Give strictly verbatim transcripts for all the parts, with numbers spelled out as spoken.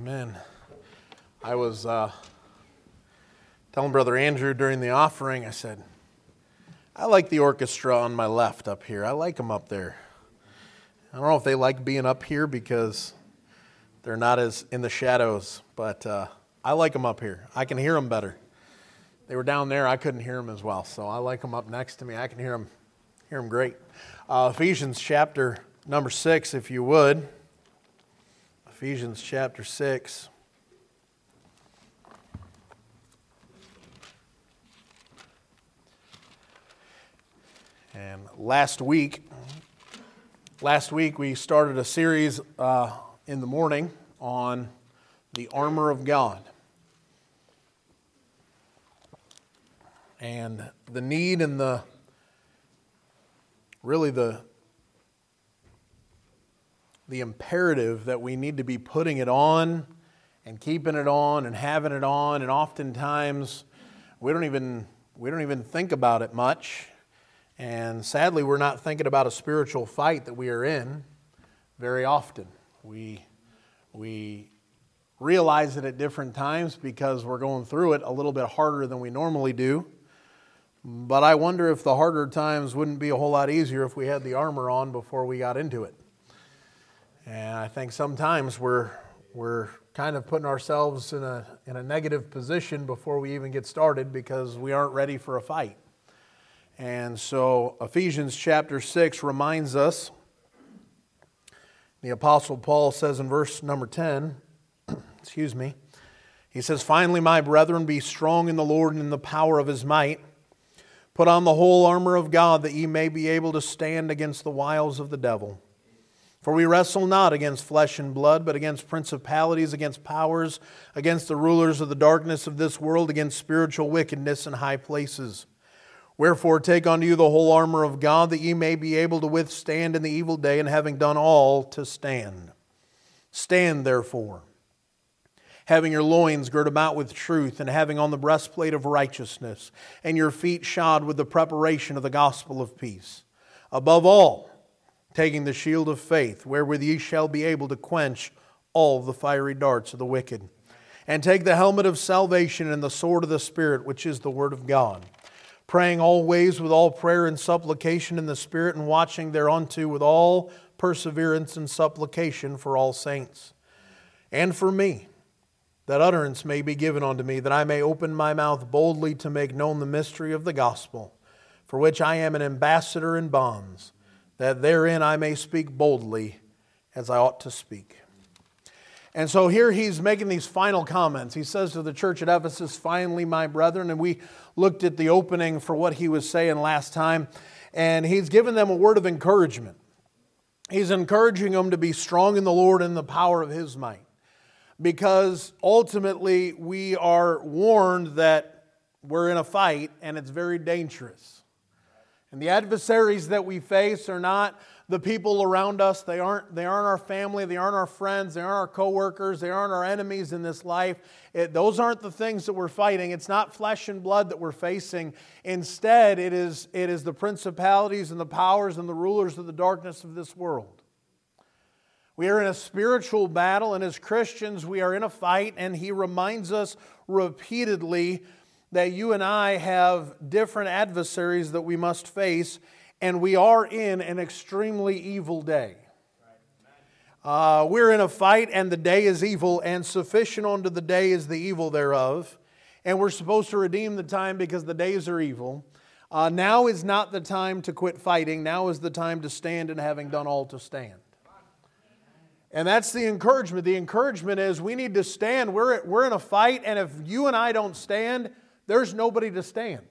Amen. I was uh, telling Brother Andrew during the offering, I said, I like the orchestra on my left up here. I like them up there. I don't know if they like being up here because they're not as in the shadows, but uh, I like them up here. I can hear them better. They were down there, I couldn't hear them as well, so I like them up next to me. I can hear them, hear them great. Uh, Ephesians chapter number six, if you would. Ephesians chapter six. And last week, last week we started a series uh, in the morning on the armor of God. And the need and the, really the, the imperative that we need to be putting it on and keeping it on and having it on, and oftentimes we don't even we don't even think about it much. And sadly, we're not thinking about a spiritual fight that we are in very often. We we realize it at different times because we're going through it a little bit harder than we normally do. But I wonder if the harder times wouldn't be a whole lot easier if we had the armor on before we got into it. And I think sometimes we're we're kind of putting ourselves in a in a negative position before we even get started because we aren't ready for a fight. And so Ephesians chapter six reminds us, the Apostle Paul says in verse number ten, excuse me, he says, "Finally, my brethren, be strong in the Lord and in the power of His might. Put on the whole armor of God, that ye may be able to stand against the wiles of the devil. For we wrestle not against flesh and blood, but against principalities, against powers, against the rulers of the darkness of this world, against spiritual wickedness in high places. Wherefore take unto you the whole armor of God, that ye may be able to withstand in the evil day, and having done all, to stand. Stand therefore, having your loins girt about with truth, and having on the breastplate of righteousness, and your feet shod with the preparation of the gospel of peace. Above all, taking the shield of faith, wherewith ye shall be able to quench all the fiery darts of the wicked. And take the helmet of salvation and the sword of the Spirit, which is the word of God. Praying always with all prayer and supplication in the Spirit, and watching thereunto with all perseverance and supplication for all saints. And for me, that utterance may be given unto me, that I may open my mouth boldly to make known the mystery of the gospel, for which I am an ambassador in bonds, that therein I may speak boldly as I ought to speak." And so here he's making these final comments. He says to the church at Ephesus, "Finally, my brethren," and we looked at the opening for what he was saying last time, and he's given them a word of encouragement. He's encouraging them to be strong in the Lord and the power of His might, because ultimately we are warned that we're in a fight and it's very dangerous. And the adversaries that we face are not the people around us. They aren't, they aren't our family. They aren't our friends. They aren't our coworkers. They aren't our enemies in this life. It, those aren't the things that we're fighting. It's not flesh and blood that we're facing. Instead, it is, it is the principalities and the powers and the rulers of the darkness of this world. We are in a spiritual battle, and as Christians, we are in a fight, and he reminds us repeatedly that you and I have different adversaries that we must face, and we are in an extremely evil day. Uh, we're in a fight, and the day is evil, and sufficient unto the day is the evil thereof. And we're supposed to redeem the time because the days are evil. Uh, now is not the time to quit fighting. Now is the time to stand, and having done all, to stand. And that's the encouragement. The encouragement is we need to stand. We're, we're in a fight, and if you and I don't stand, there's nobody to stand.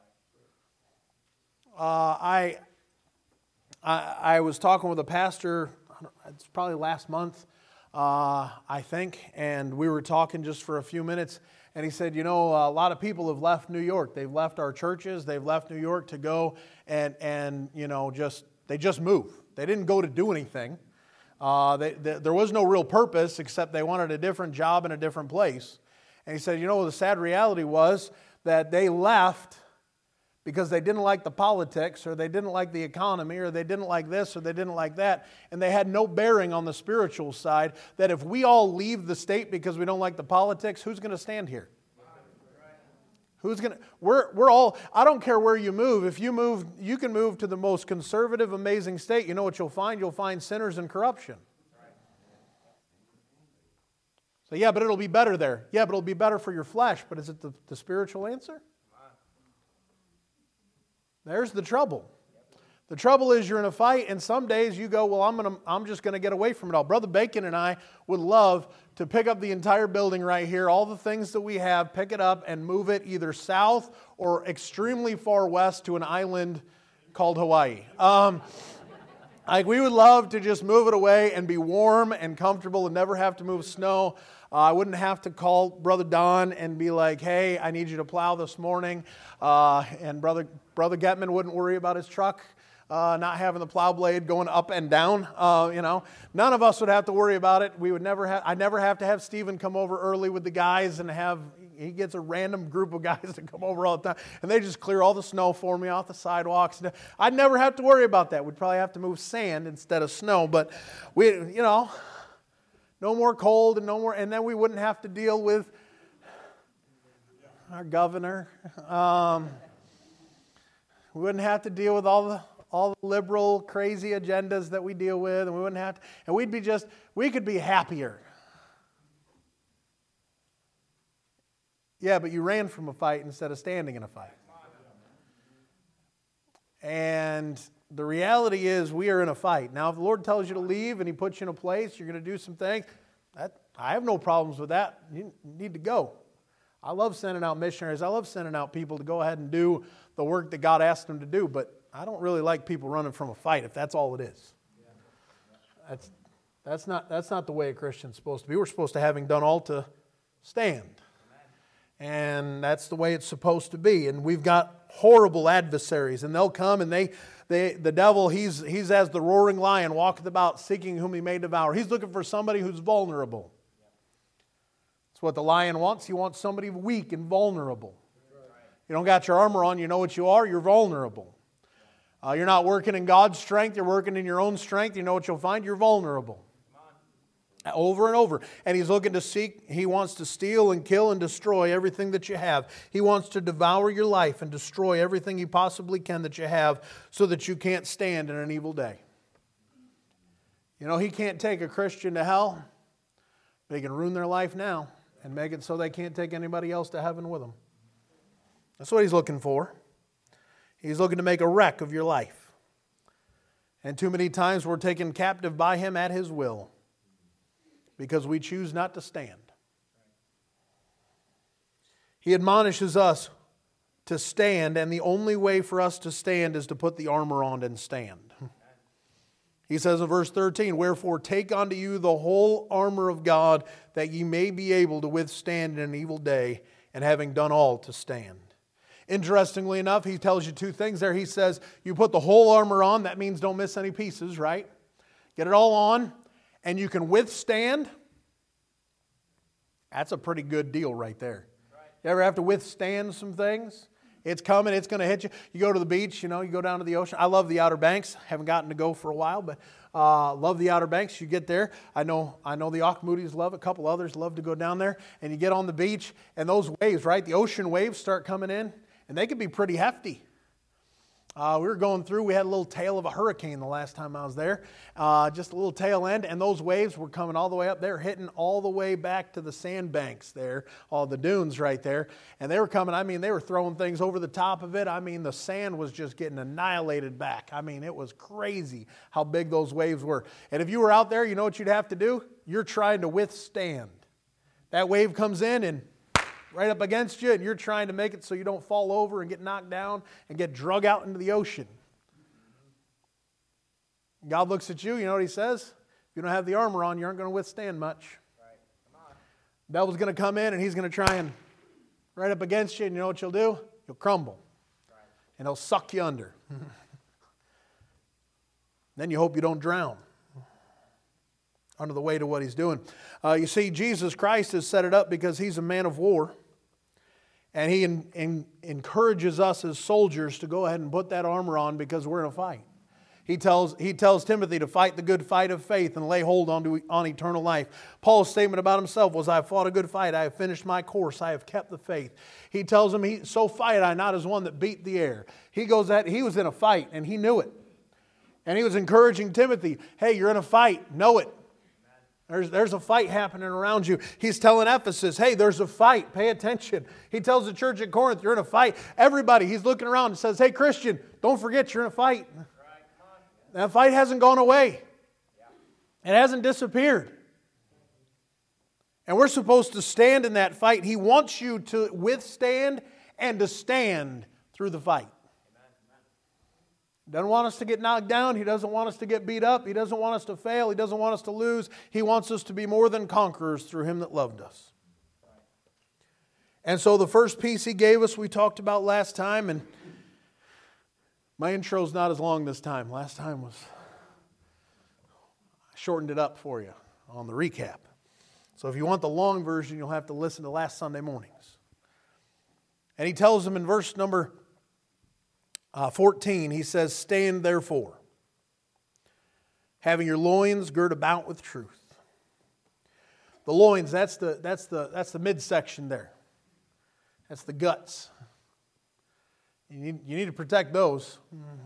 Uh, I, I I was talking with a pastor, it's probably last month, uh, I think, and we were talking just for a few minutes, and he said, you know, a lot of people have left New York. They've left our churches. They've left New York to go and, and you know, just, they just move. They didn't go to do anything. Uh, they, they, there was no real purpose except they wanted a different job in a different place. And he said, you know, the sad reality was that they left because they didn't like the politics, or they didn't like the economy, or they didn't like this, or they didn't like that, and they had no bearing on the spiritual side, that if we all leave the state because we don't like the politics, who's going to stand here? Who's going to, we're, we're all, I don't care where you move. If you move, you can move to the most conservative, amazing state. You know what you'll find? You'll find sinners and corruption. So yeah, but it'll be better there. Yeah, but it'll be better for your flesh. But is it the, the spiritual answer? There's the trouble. The trouble is you're in a fight, and some days you go, well, I'm gonna, I'm just going to get away from it all. Brother Bacon and I would love to pick up the entire building right here, all the things that we have, pick it up and move it either south or extremely far west to an island called Hawaii. Um, like we would love to just move it away and be warm and comfortable and never have to move snow. Uh, I wouldn't have to call Brother Don and be like, hey, I need you to plow this morning. Uh, and Brother Brother Getman wouldn't worry about his truck uh, not having the plow blade going up and down. Uh, you know, none of us would have to worry about it. We would never have. I never have to have Stephen come over early with the guys and have. He gets a random group of guys to come over all the time, and they just clear all the snow for me off the sidewalks. I'd never have to worry about that. We'd probably have to move sand instead of snow, but we, you know. No more cold and no more, and then we wouldn't have to deal with our governor. Um, we wouldn't have to deal with all the all the liberal, crazy agendas that we deal with, and we wouldn't have to, and we'd be just, we could be happier. Yeah, but you ran from a fight instead of standing in a fight. And the reality is we are in a fight. Now, if the Lord tells you to leave and He puts you in a place, you're going to do some things, that, I have no problems with that. You need to go. I love sending out missionaries. I love sending out people to go ahead and do the work that God asked them to do, but I don't really like people running from a fight if that's all it is. That's, that's, not, that's not the way a Christian's supposed to be. We're supposed to, having done all, to stand. And that's the way it's supposed to be. And we've got horrible adversaries, and they'll come and they, they the devil, he's he's as the roaring lion, walketh about seeking whom he may devour. He's looking for somebody who's vulnerable. That's what the lion wants. He wants somebody weak and vulnerable. You don't got your armor on, you know what you are, you're vulnerable. Uh, you're not working in God's strength, you're working in your own strength, you know what you'll find, you're vulnerable. Over and over. And he's looking to seek, he wants to steal and kill and destroy everything that you have. He wants to devour your life and destroy everything he possibly can that you have so that you can't stand in an evil day. You know, he can't take a Christian to hell, but he can ruin their life now and make it so they can't take anybody else to heaven with them. That's what he's looking for. He's looking to make a wreck of your life. And too many times we're taken captive by him at his will, because we choose not to stand. He admonishes us to stand, and the only way for us to stand is to put the armor on and stand. He says in verse thirteen, wherefore take unto you the whole armor of God, that ye may be able to withstand in an evil day, and having done all to stand. Interestingly enough, he tells you two things there. He says, you put the whole armor on, that means don't miss any pieces, right? Get it all on. And you can withstand, that's a pretty good deal right there. You ever have to withstand some things? It's coming, it's going to hit you. You go to the beach, you know, you go down to the ocean. I love the Outer Banks. Haven't gotten to go for a while, but uh, love the Outer Banks. You get there. I know I know the Ochmoodies love it. A couple others love to go down there. And you get on the beach, and those waves, right, the ocean waves start coming in, and they can be pretty hefty. Uh, we were going through, we had a little tail of a hurricane the last time I was there, uh, just a little tail end, and those waves were coming all the way up. They were hitting all the way back to the sandbanks there, all the dunes right there, and they were coming, I mean, they were throwing things over the top of it. I mean, the sand was just getting annihilated back. I mean, it was crazy how big those waves were. And if you were out there, you know what you'd have to do? You're trying to withstand. That wave comes in and right up against you, and you're trying to make it so you don't fall over and get knocked down and get drug out into the ocean. God looks at you, you know what he says? If you don't have the armor on, you aren't going to withstand much. Right. Come on. The devil's going to come in, and he's going to try and right up against you, and you know what you'll do? You'll crumble. Right. And he'll suck you under. Then you hope you don't drown under the weight of what he's doing. Uh, you see, Jesus Christ has set it up because he's a man of war. And he in, in, encourages us as soldiers to go ahead and put that armor on because we're in a fight. He tells, he tells Timothy to fight the good fight of faith and lay hold on, to, on eternal life. Paul's statement about himself was, I have fought a good fight. I have finished my course. I have kept the faith. He tells him, he, so fight I not as one that beat the air. He goes at, he was in a fight and he knew it. And he was encouraging Timothy, hey, you're in a fight. Know it. There's, there's a fight happening around you. He's telling Ephesus, hey, there's a fight. Pay attention. He tells the church at Corinth, you're in a fight. Everybody, he's looking around and says, hey, Christian, don't forget you're in a fight. That fight hasn't gone away. It hasn't disappeared. And we're supposed to stand in that fight. He wants you to withstand and to stand through the fight. He doesn't want us to get knocked down. He doesn't want us to get beat up. He doesn't want us to fail. He doesn't want us to lose. He wants us to be more than conquerors through Him that loved us. And so the first piece He gave us, we talked about last time, and my intro's not as long this time. Last time was, I shortened it up for you on the recap. So if you want the long version, you'll have to listen to last Sunday mornings. And He tells them in verse number Uh, fourteen, he says, stand therefore, having your loins girt about with truth. The loins, that's the, that's the, that's the midsection there. That's the guts. You need, you need to protect those.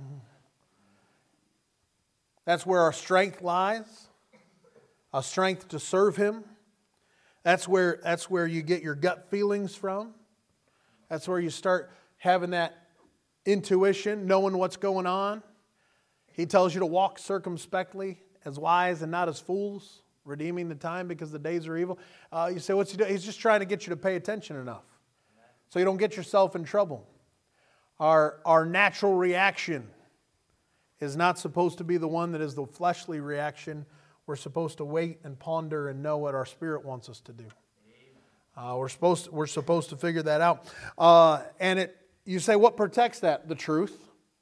That's where our strength lies, our strength to serve Him. That's where, that's where you get your gut feelings from. That's where you start having that intuition, knowing what's going on. He tells you to walk circumspectly, as wise and not as fools, redeeming the time because the days are evil. Uh, you say, what's he doing? He's just trying to get you to pay attention enough so you don't get yourself in trouble. Our, our natural reaction is not supposed to be the one that is the fleshly reaction. We're supposed to wait and ponder and know what our spirit wants us to do. Uh, we're supposed to, we're supposed to figure that out. Uh, and it You say, what protects that? The truth.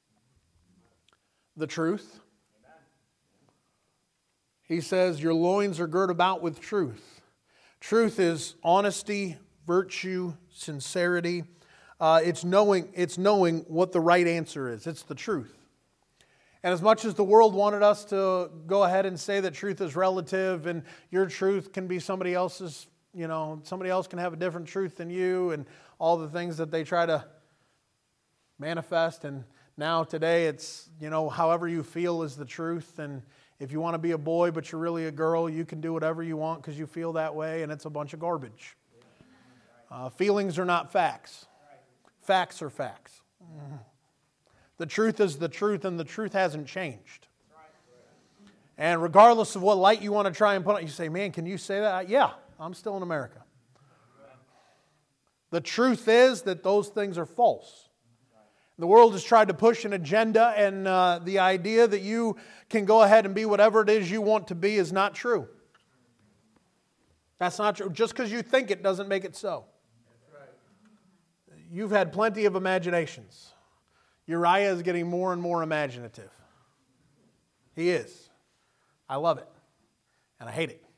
The truth. He says, your loins are girt about with truth. Truth is honesty, virtue, sincerity. Uh, it's knowing, it's knowing what the right answer is. It's the truth. And as much as the world wanted us to go ahead and say that truth is relative and your truth can be somebody else's, you know, somebody else can have a different truth than you and all the things that they try to manifest, and now today it's, you know, however you feel is the truth, and if you want to be a boy but you're really a girl, you can do whatever you want because you feel that way, and it's a bunch of garbage. Uh, feelings are not facts. Facts are facts. The truth is the truth, and the truth hasn't changed. And regardless of what light you want to try and put on, you say, man, can you say that? Yeah, I'm still in America. The truth is that those things are false. The world has tried to push an agenda, and uh, the idea that you can go ahead and be whatever it is you want to be is not true. That's not true. Just because you think it doesn't make it so. You've had plenty of imaginations. Uriah is getting more and more imaginative. He is. I love it. And I hate it.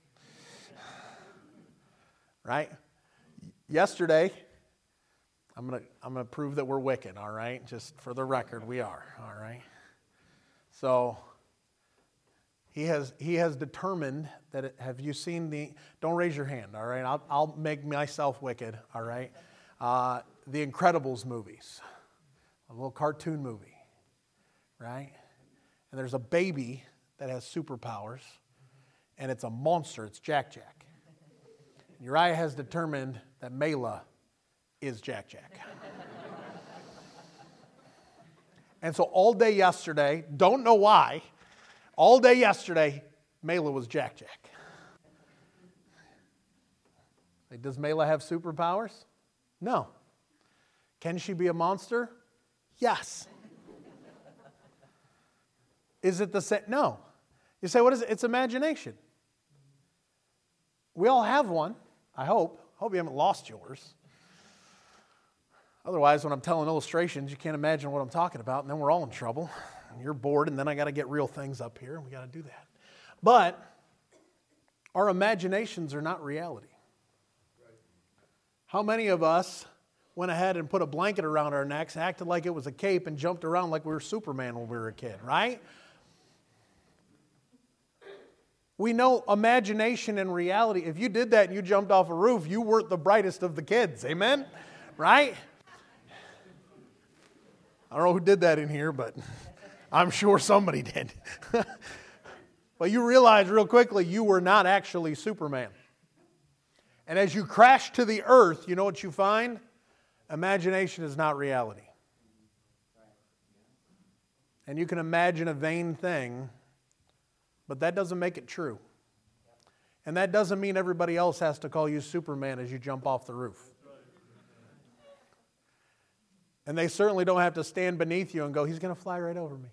Right? Yesterday, I'm going to I'm going to prove that we're wicked, all right? Just for the record, we are, all right? So, he has he has determined that, it, have you seen the, don't raise your hand, all right? I'll, I'll make myself wicked, all right? Uh, the Incredibles movies, a little cartoon movie, right? And there's a baby that has superpowers, and it's a monster, it's Jack Jack. Uriah has determined that Mela is Jack Jack. And so all day yesterday, don't know why, all day yesterday, Mela was Jack Jack. Like, does Mela have superpowers? No. Can she be a monster? Yes. Is it the same? No. You say, what is it? It's imagination. We all have one, I hope. I hope you haven't lost yours. Otherwise, when I'm telling illustrations, you can't imagine what I'm talking about, and then we're all in trouble. And you're bored, and then I got to get real things up here, and we got to do that. But our imaginations are not reality. How many of us went ahead and put a blanket around our necks, acted like it was a cape, and jumped around like we were Superman when we were a kid, right? We know imagination and reality. If you did that and you jumped off a roof, you weren't the brightest of the kids. Amen? Right? I don't know who did that in here, but I'm sure somebody did. But you realize real quickly you were not actually Superman. And as you crash to the earth, you know what you find? Imagination is not reality. And you can imagine a vain thing, but that doesn't make it true. And that doesn't mean everybody else has to call you Superman as you jump off the roof. And they certainly don't have to stand beneath you and go, he's going to fly right over me.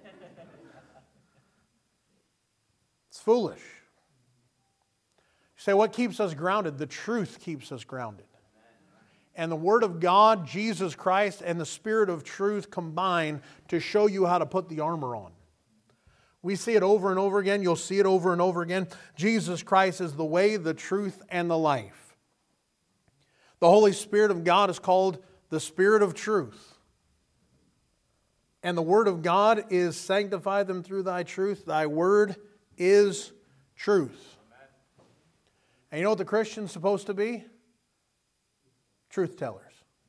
It's foolish. You say, what keeps us grounded? The truth keeps us grounded. And the Word of God, Jesus Christ, and the Spirit of truth combine to show you how to put the armor on. We see it over and over again. You'll see it over and over again. Jesus Christ is the way, the truth, and the life. The Holy Spirit of God is called the Spirit of truth. And the Word of God is sanctify them through thy truth. Thy Word is truth. And you know what the Christian's supposed to be? Truth tellers.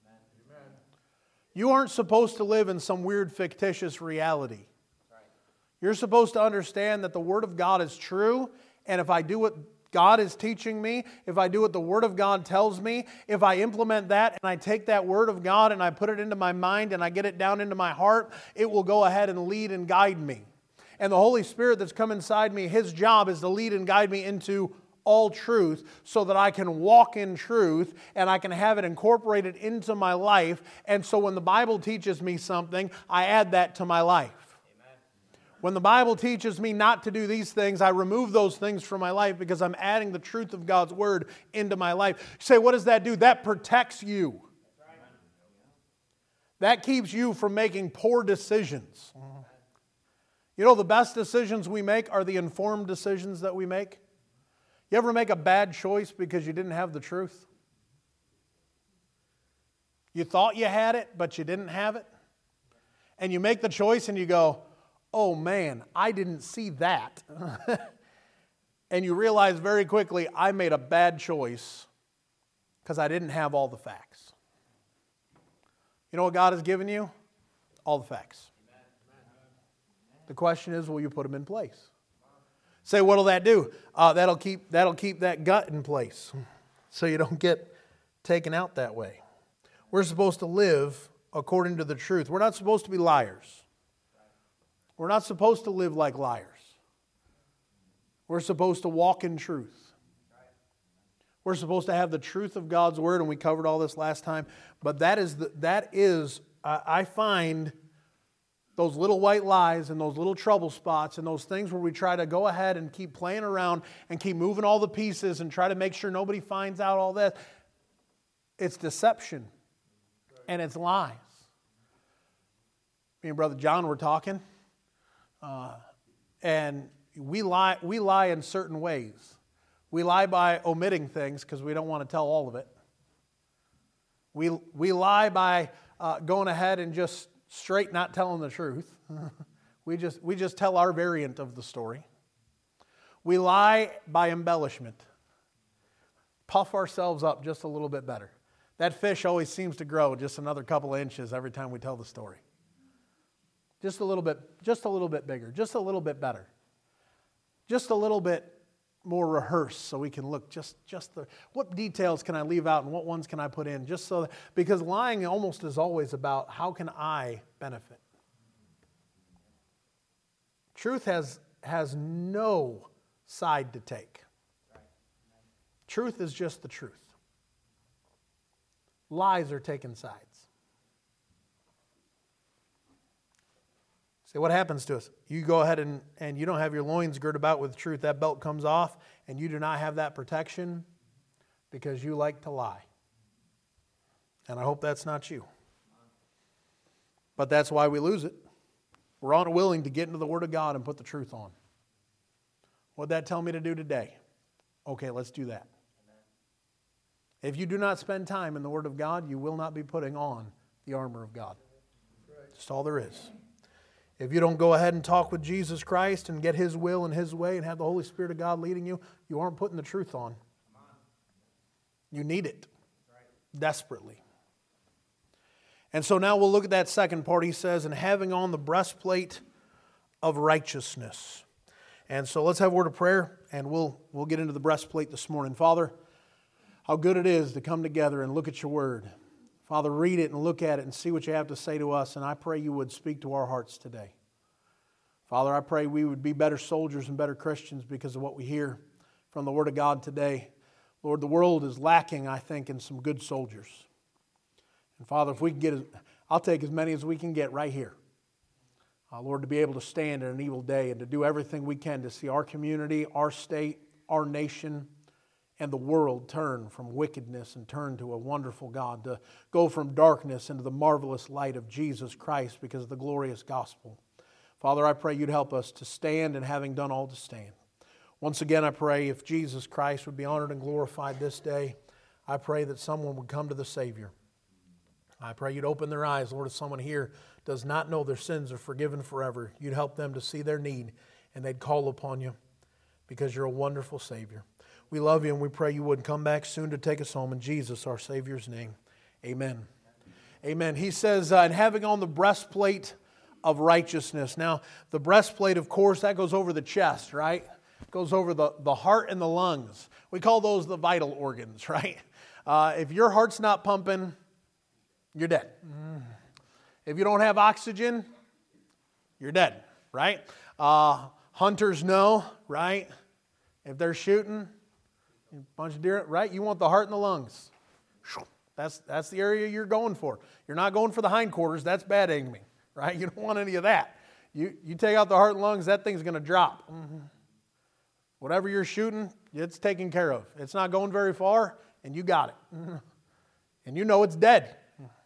You aren't supposed to live in some weird fictitious reality. You're supposed to understand that the Word of God is true, and if I do what God is teaching me, if I do what the Word of God tells me, if I implement that and I take that Word of God and I put it into my mind and I get it down into my heart, it will go ahead and lead and guide me. And the Holy Spirit that's come inside me, His job is to lead and guide me into all truth so that I can walk in truth and I can have it incorporated into my life. And so when the Bible teaches me something, I add that to my life. When the Bible teaches me not to do these things, I remove those things from my life because I'm adding the truth of God's Word into my life. You say, what does that do? That protects you. That keeps you from making poor decisions. You know, the best decisions we make are the informed decisions that we make. You ever make a bad choice because you didn't have the truth? You thought you had it, but you didn't have it? And you make the choice and you go, oh man, I didn't see that. And you realize very quickly, I made a bad choice because I didn't have all the facts. You know what God has given you? All the facts. The question is, will you put them in place? Say, what'll that do? Uh, that'll keep, that'll keep that gut in place so you don't get taken out that way. We're supposed to live according to the truth. We're not supposed to be liars. We're not supposed to live like liars. We're supposed to walk in truth. We're supposed to have the truth of God's Word, and we covered all this last time. But that is, the, that is uh, I find those little white lies and those little trouble spots and those things where we try to go ahead and keep playing around and keep moving all the pieces and try to make sure nobody finds out all that. It's deception and it's lies. Me and Brother John were talking. Uh, and we lie, we lie in certain ways. We lie by omitting things because we don't want to tell all of it. We, we lie by uh, going ahead and just straight not telling the truth. we just, we just tell our variant of the story. We lie by embellishment. Puff ourselves up just a little bit better. That fish always seems to grow just another couple of inches every time we tell the story. Just a little bit, just a little bit bigger, just a little bit better. Just a little bit more rehearsed so we can look just, just the, what details can I leave out and what ones can I put in? Just so that, because lying almost is always about how can I benefit? Truth has, has no side to take. Truth is just the truth. Lies are taking sides. Say, what happens to us? You go ahead and, and you don't have your loins girded about with truth. That belt comes off and you do not have that protection because you like to lie. And I hope that's not you. But that's why we lose it. We're unwilling to get into the Word of God and put the truth on. What'd that tell me to do today? Okay, let's do that. If you do not spend time in the Word of God, you will not be putting on the armor of God. That's all there is. If you don't go ahead and talk with Jesus Christ and get His will and His way and have the Holy Spirit of God leading you, you aren't putting the truth on. You need it desperately. And so now we'll look at that second part. He says, and having on the breastplate of righteousness. And so let's have a word of prayer, and we'll we'll get into the breastplate this morning. Father, how good it is to come together and look at your word. Father, read it and look at it and see what you have to say to us, and I pray you would speak to our hearts today. Father, I pray we would be better soldiers and better Christians because of what we hear from the Word of God today. Lord, the world is lacking, I think, in some good soldiers. And Father, if we can get, I'll take as many as we can get right here. Uh, Lord, to be able to stand in an evil day and to do everything we can to see our community, our state, our nation, and the world turn from wickedness and turn to a wonderful God, to go from darkness into the marvelous light of Jesus Christ because of the glorious gospel. Father, I pray you'd help us to stand, and having done all to stand. Once again, I pray if Jesus Christ would be honored and glorified this day, I pray that someone would come to the Savior. I pray you'd open their eyes, Lord, if someone here does not know their sins are forgiven forever, you'd help them to see their need, and they'd call upon you because you're a wonderful Savior. We love you, and we pray you would come back soon to take us home. In Jesus, our Savior's name, amen. Amen. He says, uh, and having on the breastplate of righteousness. Now, the breastplate, of course, that goes over the chest, right? It goes over the, the heart and the lungs. We call those the vital organs, right? Uh, if your heart's not pumping, you're dead. If you don't have oxygen, you're dead, right? Uh, hunters know, right? If they're shooting, a bunch of deer, right? You want the heart and the lungs. That's, that's the area you're going for. You're not going for the hindquarters. That's bad aiming, right? You don't want any of that. You, you take out the heart and lungs, that thing's going to drop. Mm-hmm. Whatever you're shooting, it's taken care of. It's not going very far, and you got it. Mm-hmm. And you know it's dead.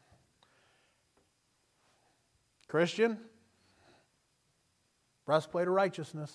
Christian, breastplate of righteousness.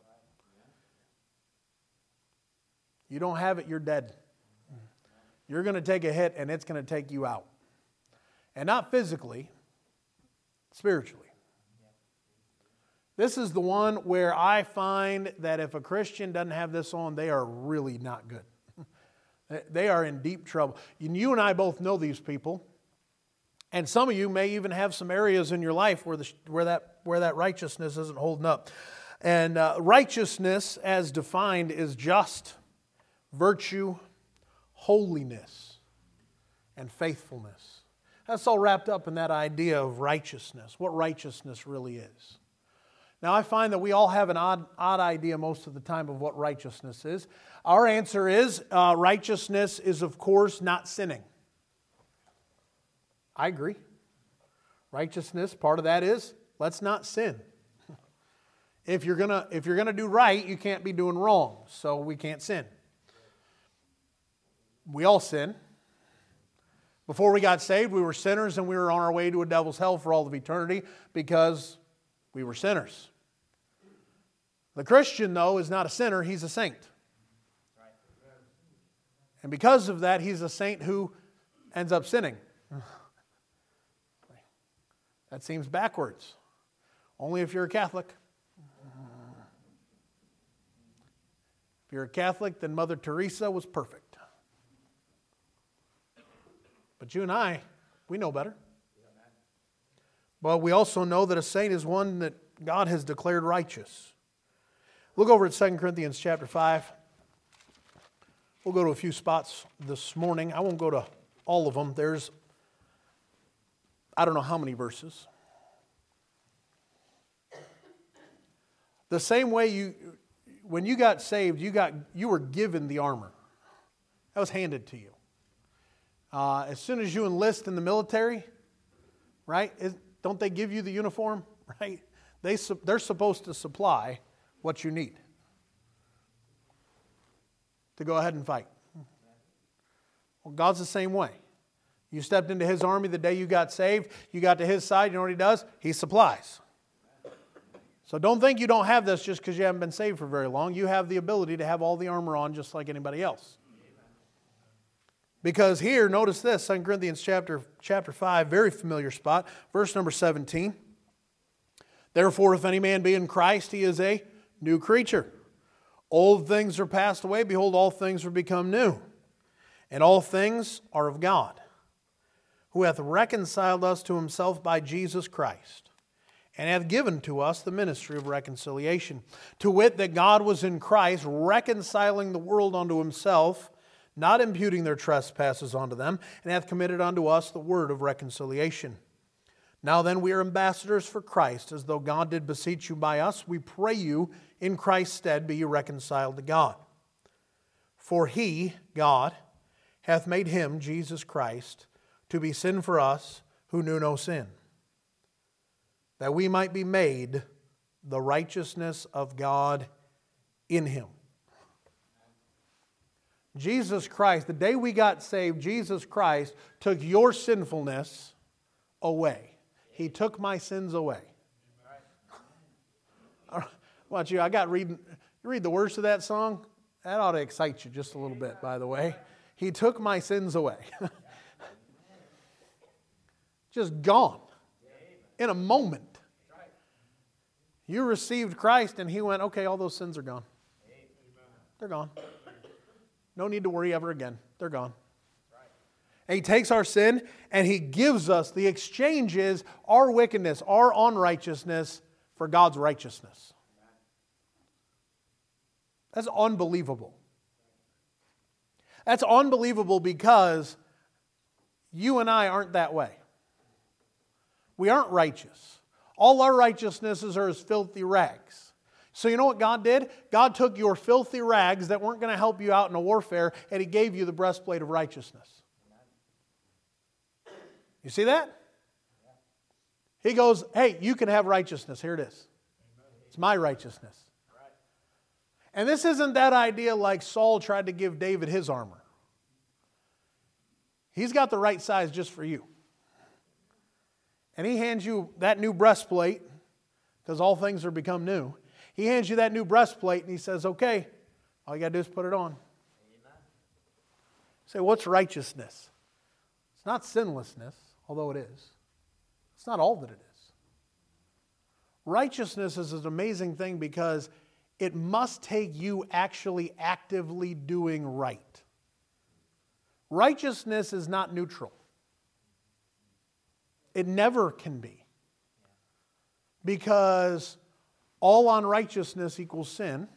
You don't have it, you're dead. You're going to take a hit, and it's going to take you out. And not physically, spiritually. This is the one where I find that if a Christian doesn't have this on, they are really not good. They are in deep trouble. You and I both know these people. And some of you may even have some areas in your life where, the, where, that, where that righteousness isn't holding up. And uh, righteousness, as defined, is just, virtue, holiness, and faithfulness. That's all wrapped up in that idea of righteousness, what righteousness really is. Now, I find that we all have an odd, odd idea most of the time of what righteousness is. Our answer is uh, righteousness is, of course, not sinning. I agree. Righteousness, part of that is, let's not sin. If you're gonna, if you're gonna do right, you can't be doing wrong, so we can't sin. We all sin. Before we got saved, we were sinners and we were on our way to a devil's hell for all of eternity because we were sinners. The Christian, though, is not a sinner, he's a saint. And because of that, he's a saint who ends up sinning. That seems backwards. Only if you're a Catholic. If you're a Catholic, then Mother Teresa was perfect. But you and I, we know better. But we also know that a saint is one that God has declared righteous. Look over at Second Corinthians chapter five. We'll go to a few spots this morning. I won't go to all of them. There's, I don't know how many verses. The same way you, when you got saved, you got you were given the armor. That was handed to you. Uh, as soon as you enlist in the military, right? Is, don't they give you the uniform, right? They they're supposed to supply what you need to go ahead and fight. Well, God's the same way. You stepped into His army the day you got saved. You got to His side. You know what He does? He supplies. So don't think you don't have this just because you haven't been saved for very long. You have the ability to have all the armor on just like anybody else. Because here, notice this, Second Corinthians chapter, chapter five, very familiar spot, verse number seventeen. Therefore, if any man be in Christ, he is a new creature. Old things are passed away, behold, all things are become new. And all things are of God, who hath reconciled us to himself by Jesus Christ, and hath given to us the ministry of reconciliation. To wit, that God was in Christ, reconciling the world unto himself, not imputing their trespasses unto them, and hath committed unto us the word of reconciliation. Now then, we are ambassadors for Christ, as though God did beseech you by us. We pray you, in Christ's stead, be ye reconciled to God. For he, God, hath made him, Jesus Christ, to be sin for us who knew no sin, that we might be made the righteousness of God in him. Jesus Christ, the day we got saved, Jesus Christ took your sinfulness away. He took my sins away. How about you? I got reading. You read the words to that song? That ought to excite you just a little bit, by the way. He took my sins away. Just gone. In a moment. You received Christ and he went, okay, all those sins are gone. They're gone. No need to worry ever again. They're gone. And he takes our sin and he gives us, the exchange is our wickedness, our unrighteousness for God's righteousness. That's unbelievable. That's unbelievable because you and I aren't that way. We aren't righteous. All our righteousnesses are as filthy rags. So you know what God did? God took your filthy rags that weren't going to help you out in a warfare and he gave you the breastplate of righteousness. You see that? He goes, hey, you can have righteousness. Here it is. It's my righteousness. And this isn't that idea like Saul tried to give David his armor. He's got the right size just for you. And he hands you that new breastplate, because all things are become new. He hands you that new breastplate and he says, okay, all you got to do is put it on. Amen. Say, what's righteousness? It's not sinlessness, although it is. It's not all that it is. Righteousness is an amazing thing because it must take you actually actively doing right. Righteousness is not neutral. It never can be. Because all unrighteousness equals sin.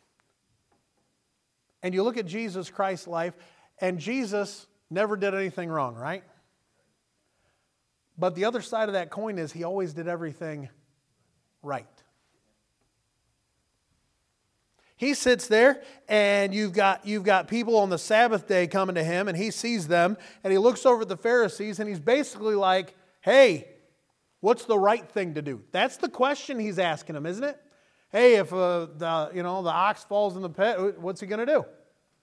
And you look at Jesus Christ's life, and Jesus never did anything wrong, right? But the other side of that coin is he always did everything right. He sits there and you've got, you've got people on the Sabbath day coming to him and he sees them and he looks over at the Pharisees and he's basically like, hey, what's the right thing to do? That's the question he's asking them, isn't it? Hey, if uh, the, you know, the ox falls in the pit, what's he going to do?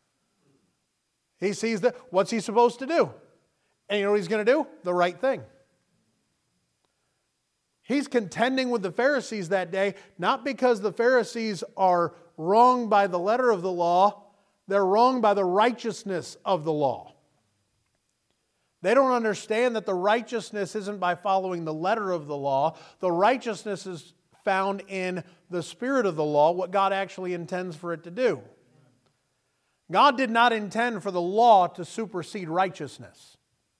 He sees that. What's he supposed to do? And you know what he's going to do? The right thing. He's contending with the Pharisees that day, not because the Pharisees are wrong by the letter of the law, they're wrong by the righteousness of the law. They don't understand that the righteousness isn't by following the letter of the law. The righteousness is found in the spirit of the law, what God actually intends for it to do. God did not intend for the law to supersede righteousness.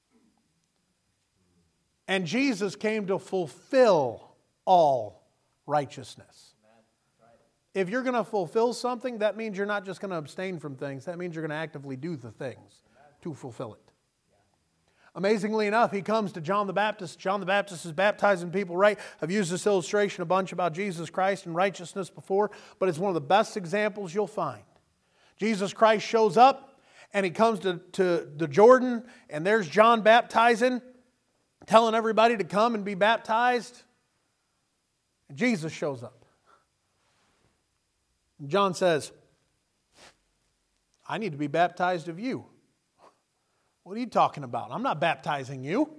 And Jesus came to fulfill all righteousness. If you're going to fulfill something, that means you're not just going to abstain from things. That means you're going to actively do the things to fulfill it. Amazingly enough, he comes to John the Baptist. John the Baptist is baptizing people, right? I've used this illustration a bunch about Jesus Christ and righteousness before, but it's one of the best examples you'll find. Jesus Christ shows up, and he comes to, to the Jordan, and there's John baptizing, telling everybody to come and be baptized. And Jesus shows up. And John says, I need to be baptized of you. What are you talking about? I'm not baptizing you.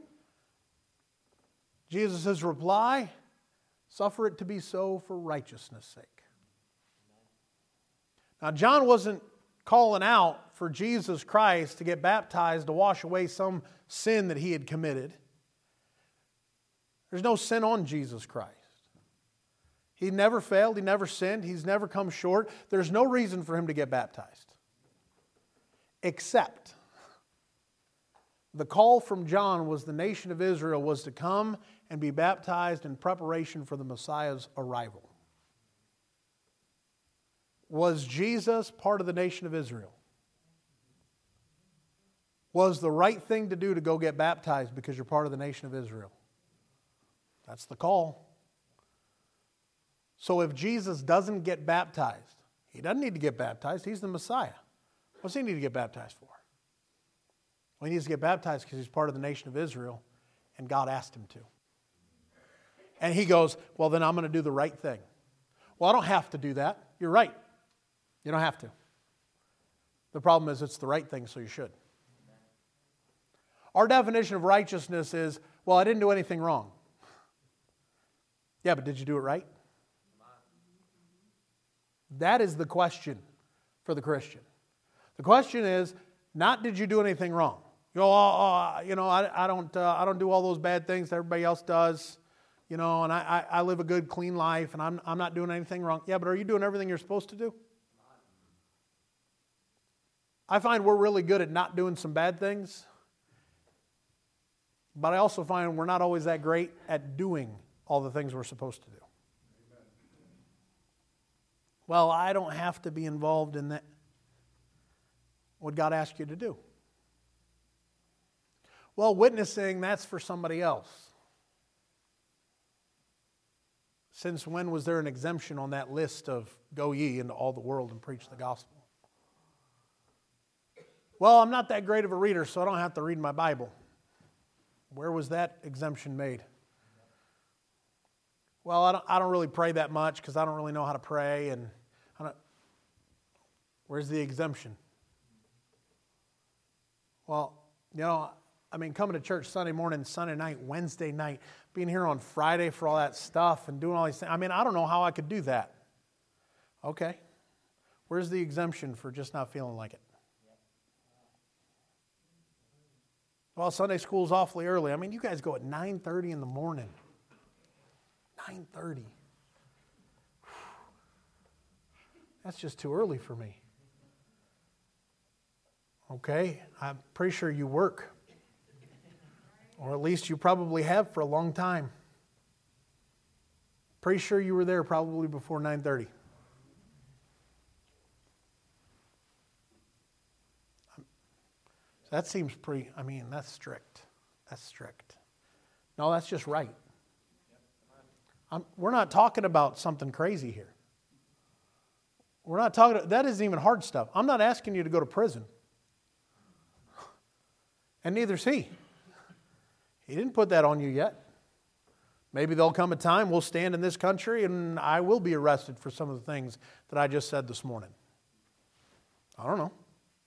Jesus' reply, suffer it to be so for righteousness' sake. Now, John wasn't calling out for Jesus Christ to get baptized to wash away some sin that he had committed. There's no sin on Jesus Christ. He never failed. He never sinned. He's never come short. There's no reason for him to get baptized. Except the call from John was the nation of Israel was to come and be baptized in preparation for the Messiah's arrival. Was Jesus part of the nation of Israel? Was the right thing to do to go get baptized because you're part of the nation of Israel? That's the call. So if Jesus doesn't get baptized, he doesn't need to get baptized. He's the Messiah. What's he need to get baptized for? Well, he needs to get baptized because he's part of the nation of Israel, and God asked him to. And he goes, well, then I'm going to do the right thing. Well, I don't have to do that. You're right. You don't have to. The problem is it's the right thing, so you should. Our definition of righteousness is, well, I didn't do anything wrong. Yeah, but did you do it right? That is the question for the Christian. The question is not did you do anything wrong. You know, oh, oh, you know I, I don't uh, I don't do all those bad things that everybody else does. You know, and I, I, I live a good, clean life, and I'm I'm not doing anything wrong. Yeah, but are you doing everything you're supposed to do? I find we're really good at not doing some bad things, but I also find we're not always that great at doing all the things we're supposed to do. Well, I don't have to be involved in that. What God asked you to do? Well, witnessing, that's for somebody else. Since when was there an exemption on that list of go ye into all the world and preach the gospel? Well, I'm not that great of a reader, so I don't have to read my Bible. Where was that exemption made? Well, I don't, I don't really pray that much because I don't really know how to pray. And I don't, where's the exemption? Well, you know, I mean, coming to church Sunday morning, Sunday night, Wednesday night, being here on Friday for all that stuff and doing all these things. I mean, I don't know how I could do that. Okay. Where's the exemption for just not feeling like it? Well, Sunday school's awfully early. I mean, you guys go at nine thirty in the morning. nine thirty. That's just too early for me. Okay, I'm pretty sure you work. Or at least you probably have for a long time. Pretty sure you were there probably before nine thirty. That seems pretty, I mean, that's strict. That's strict. No, that's just right. I'm, we're not talking about something crazy here. We're not talking, that isn't even hard stuff. I'm not asking you to go to prison. And neither is he. He didn't put that on you yet. Maybe there'll come a time we'll stand in this country and I will be arrested for some of the things that I just said this morning. I don't know.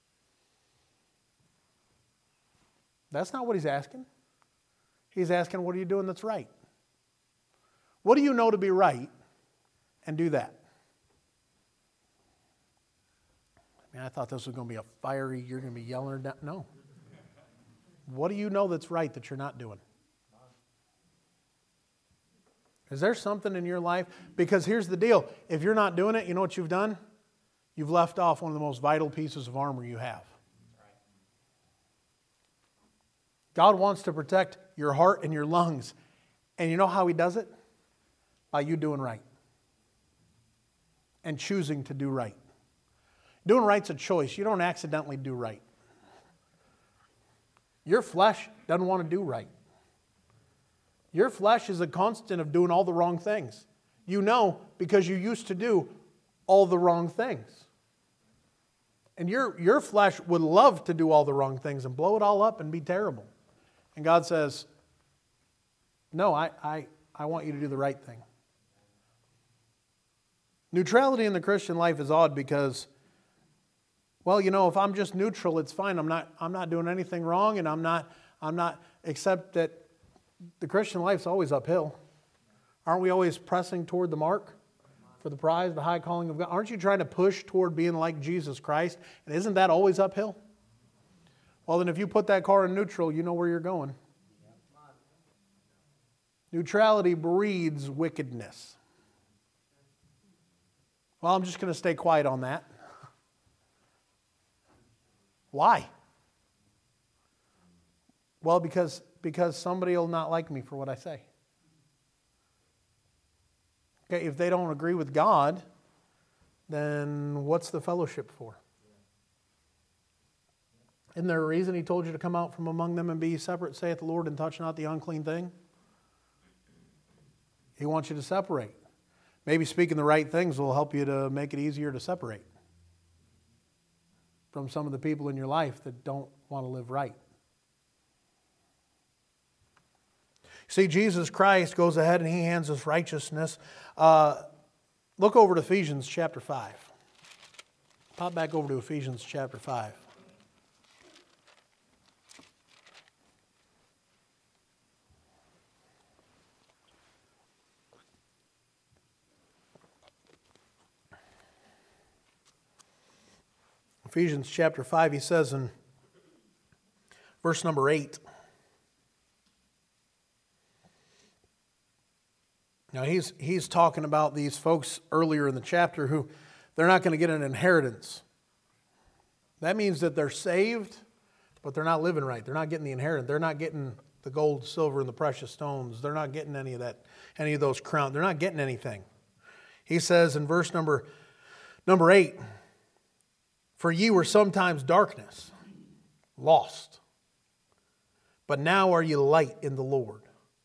That's not what he's asking. He's asking, what are you doing that's right? What do you know to be right? And do that. I mean, I thought this was going to be a fiery, you're going to be yelling down. No. What do you know that's right that you're not doing? Is there something in your life? Because here's the deal. If you're not doing it, you know what you've done? You've left off one of the most vital pieces of armor you have. God wants to protect your heart and your lungs. And you know how He does it? By you doing right. And choosing to do right. Doing right's a choice. You don't accidentally do right. Your flesh doesn't want to do right. Your flesh is a constant of doing all the wrong things. You know because you used to do all the wrong things. And your, your flesh would love to do all the wrong things and blow it all up and be terrible. And God says, no, I, I, I want you to do the right thing. Neutrality in the Christian life is odd because, well, you know, if I'm just neutral, it's fine. I'm not, I'm not doing anything wrong, and I'm not, I'm not, except that the Christian life's always uphill. Aren't we always pressing toward the mark for the prize, the high calling of God? Aren't you trying to push toward being like Jesus Christ? And isn't that always uphill? Well, then if you put that car in neutral, you know where you're going. Neutrality breeds wickedness. Well, I'm just going to stay quiet on that. Why? Well, because, because somebody will not like me for what I say. Okay, if they don't agree with God, then what's the fellowship for? Isn't there a reason He told you to come out from among them and be separate, saith the Lord, and touch not the unclean thing? He wants you to separate. Maybe speaking the right things will help you to make it easier to separate from some of the people in your life that don't want to live right. See, Jesus Christ goes ahead and He hands us righteousness. Uh, look over to Ephesians chapter five. Pop back over to Ephesians chapter five. Ephesians chapter five, he says in verse number eight. Now he's he's talking about these folks earlier in the chapter who they're not going to get an inheritance. That means that they're saved, but they're not living right. They're not getting the inheritance. They're not getting the gold, silver, and the precious stones. They're not getting any of that, any of those crowns. They're not getting anything. He says in verse number number eight, "For ye were sometimes darkness, lost, but now are ye light in the Lord.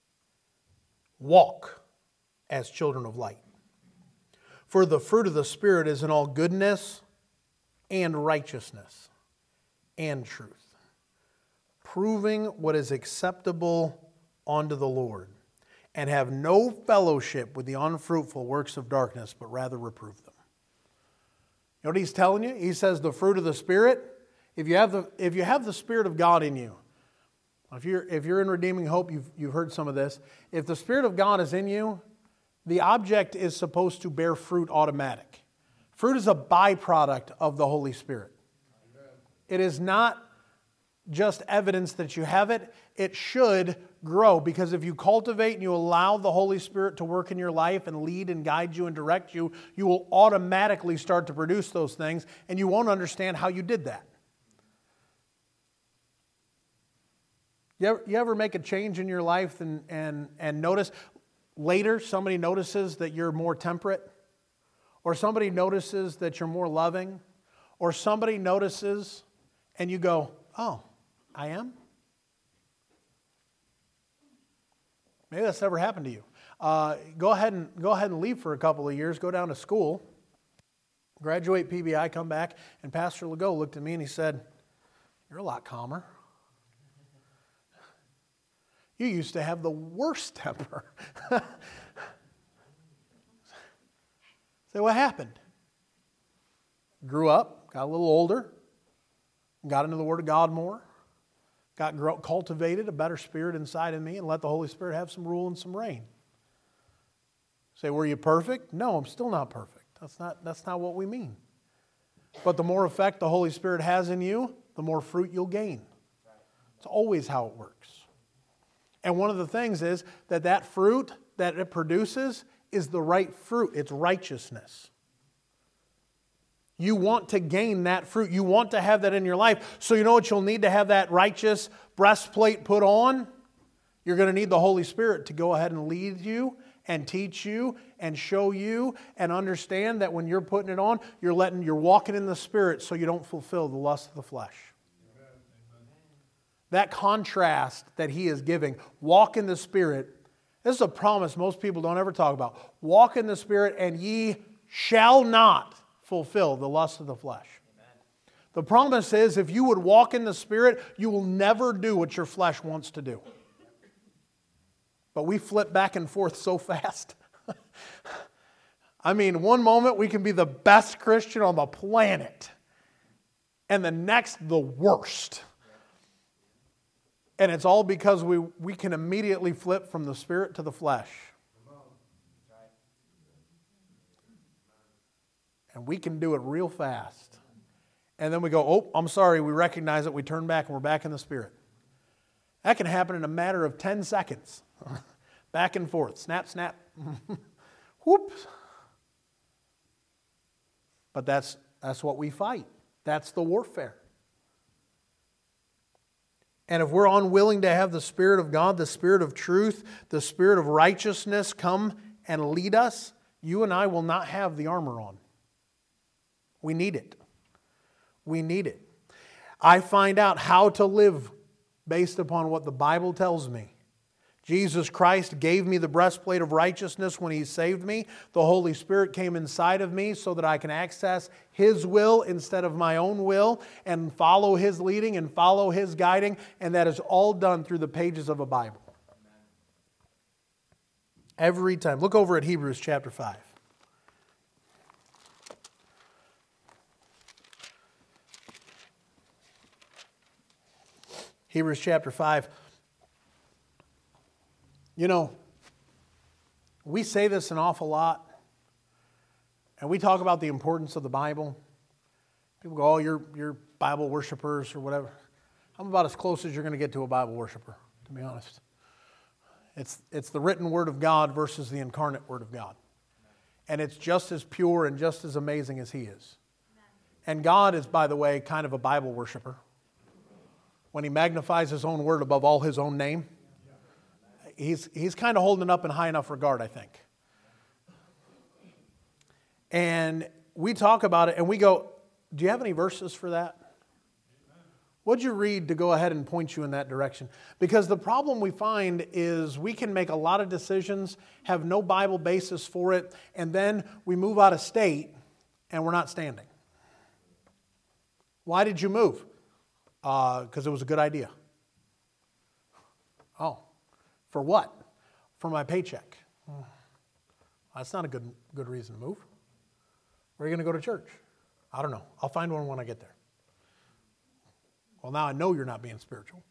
Walk as children of light. For the fruit of the Spirit is in all goodness and righteousness and truth, proving what is acceptable unto the Lord, and have no fellowship with the unfruitful works of darkness, but rather reprove them." You know what he's telling you? He says the fruit of the Spirit, if you have the, if you have the Spirit of God in you, if you're, if you're in Redeeming Hope, you've, you've heard some of this. If the Spirit of God is in you, the object is supposed to bear fruit automatic. Fruit is a byproduct of the Holy Spirit. Amen. It is not just evidence that you have it. It should grow, because if you cultivate and you allow the Holy Spirit to work in your life and lead and guide you and direct you, you will automatically start to produce those things, and you won't understand how you did that. You ever, you ever make a change in your life and, and, and notice later somebody notices that you're more temperate, or somebody notices that you're more loving, or somebody notices and you go, "Oh, I am?" Maybe that's never happened to you. Uh, go ahead and go ahead and leave for a couple of years, go down to school, graduate P B I, come back, and Pastor Legault looked at me and he said, "You're a lot calmer. You used to have the worst temper." Say, what happened? Grew up, got a little older, got into the Word of God more, got grow, cultivated a better spirit inside of me, and let the Holy Spirit have some rule and some reign. Say, were you perfect? No, I'm still not perfect. That's not, that's not what we mean. But the more effect the Holy Spirit has in you, the more fruit you'll gain. It's always how it works. And one of the things is that that fruit that it produces is the right fruit. It's righteousness. You want to gain that fruit. You want to have that in your life. So you know what you'll need to have that righteous breastplate put on? You're going to need the Holy Spirit to go ahead and lead you and teach you and show you and understand that when you're putting it on, you're letting you're walking in the Spirit so you don't fulfill the lust of the flesh. That contrast that he is giving, walk in the Spirit, this is a promise most people don't ever talk about. Walk in the Spirit and ye shall not fulfill the lust of the flesh. Amen. The promise is if you would walk in the Spirit, you will never do what your flesh wants to do. But we flip back and forth so fast. I mean, one moment we can be the best Christian on the planet, and the next the worst. And it's all because we, we can immediately flip from the Spirit to the flesh. And we can do it real fast. And then we go, oh, I'm sorry, we recognize it, we turn back, and we're back in the Spirit. That can happen in a matter of ten seconds. Back and forth, snap, snap. Whoops. But that's, that's what we fight. That's the warfare. And if we're unwilling to have the Spirit of God, the Spirit of truth, the Spirit of righteousness come and lead us, you and I will not have the armor on. We need it. We need it. I find out how to live based upon what the Bible tells me. Jesus Christ gave me the breastplate of righteousness when He saved me. The Holy Spirit came inside of me so that I can access His will instead of my own will and follow His leading and follow His guiding. And that is all done through the pages of a Bible. Every time. Look over at Hebrews chapter five. Hebrews chapter five. You know, we say this an awful lot, and we talk about the importance of the Bible. People go, oh, you're, you're Bible worshipers or whatever. I'm about as close as you're going to get to a Bible worshiper, to be honest. It's, it's the written Word of God versus the incarnate Word of God. And it's just as pure and just as amazing as He is. And God is, by the way, kind of a Bible worshiper. When He magnifies His own Word above all His own name, He's, he's kind of holding it up in high enough regard, I think. And we talk about it and we go, do you have any verses for that? What'd you read to go ahead and point you in that direction? Because the problem we find is we can make a lot of decisions, have no Bible basis for it, and then we move out of state and we're not standing. Why did you move? Because uh, it was a good idea. Oh. For what? For my paycheck. Hmm. That's not a good, good reason to move. Where are you going to go to church? I don't know. I'll find one when I get there. Well, now I know you're not being spiritual.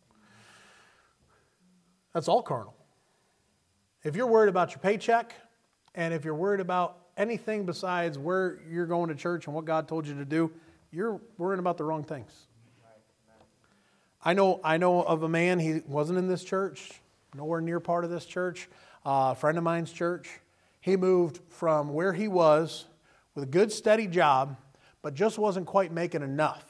That's all carnal. If you're worried about your paycheck, and if you're worried about anything besides where you're going to church and what God told you to do, you're worrying about the wrong things. I know, I know of a man, he wasn't in this church, nowhere near part of this church, uh, a friend of mine's church. He moved from where he was with a good steady job, but just wasn't quite making enough.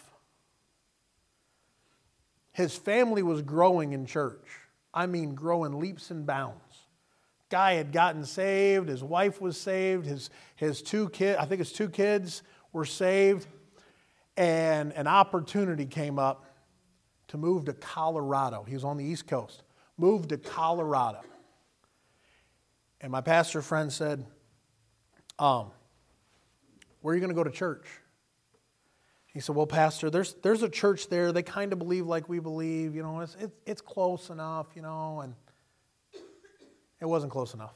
His family was growing in church. I mean growing leaps and bounds. Guy had gotten saved, his wife was saved, his, his two kids, I think his two kids were saved, and an opportunity came up to move to Colorado. He was on the East Coast. Moved to Colorado. And my pastor friend said, um, where are you going to go to church? He said, well, Pastor, there's there's a church there. They kind of believe like we believe. You know, it's, it, it's close enough, you know. And it wasn't close enough.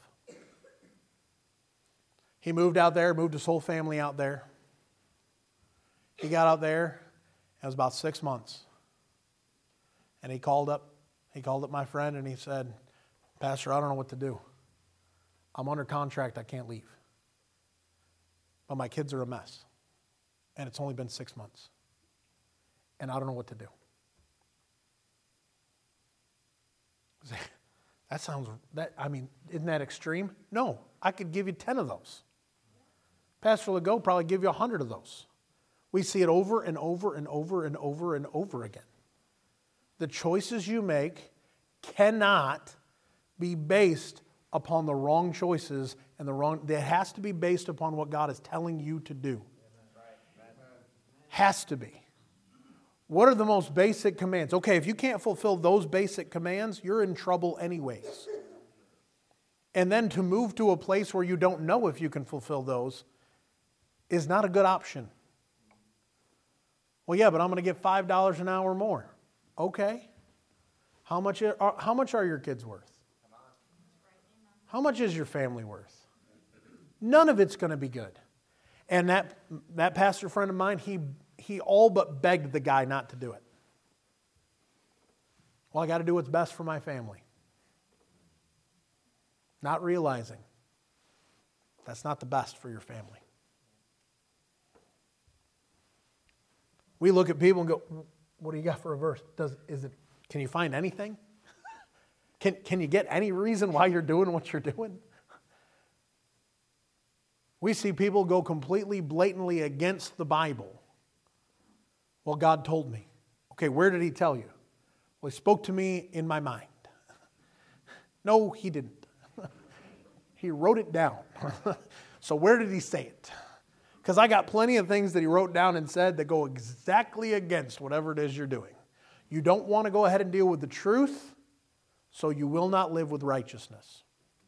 He moved out there, moved his whole family out there. He got out there. It was about six months. And he called up He called up my friend and he said, Pastor, I don't know what to do. I'm under contract. I can't leave. But my kids are a mess. And it's only been six months. And I don't know what to do. That sounds, that I mean, isn't that extreme? No, I could give you ten of those. Pastor Legault probably give you a hundred of those. We see it over and over and over and over and over again. The choices you make cannot be based upon the wrong choices and the wrong. It has to be based upon what God is telling you to do. Has to be. What are the most basic commands? Okay, if you can't fulfill those basic commands, you're in trouble anyways. And then to move to a place where you don't know if you can fulfill those is not a good option. Well, yeah, but I'm going to get five dollars an hour more. Okay. How much are, how much are your kids worth? How much is your family worth? None of it's going to be good. And that, that pastor friend of mine, he, he all but begged the guy not to do it. Well, I got to do what's best for my family. Not realizing that's not the best for your family. We look at people and go, what do you got for a verse? Does, is it, can you find anything? Can, can you get any reason why you're doing what you're doing? We see people go completely blatantly against the Bible. Well, God told me. Okay, where did He tell you? Well, He spoke to me in my mind. No, He didn't. He wrote it down. So where did He say it? Because I got plenty of things that He wrote down and said that go exactly against whatever it is you're doing. You don't want to go ahead and deal with the truth, so you will not live with righteousness.